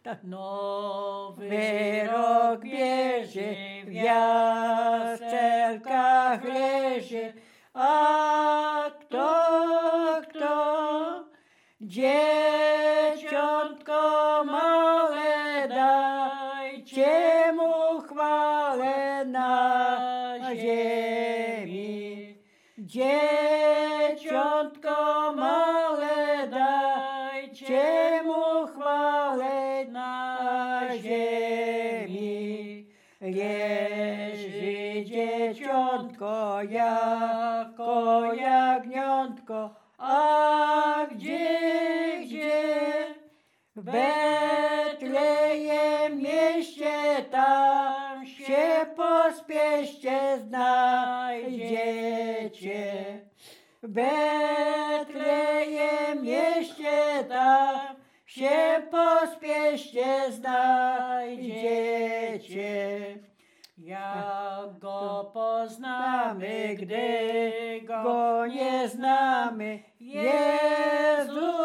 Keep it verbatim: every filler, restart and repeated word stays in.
Tak. Nowy Wyrok bierze, w jaszelkach leży, a kto, kto dzieciątko małe, dajcie mu chwałę na ziemi. Dzieciątko małe, dajcie mu chwałę na ziemi. Leży dzieciątko jako jagniątko, a gdzie, gdzie? W Betlejem mieście, tam się pospieszcie, znajdziecie. W Betlejem mieście, tam się pospieszcie, znajdziecie. Jak go poznamy, gdy go Go nie znamy, Jezu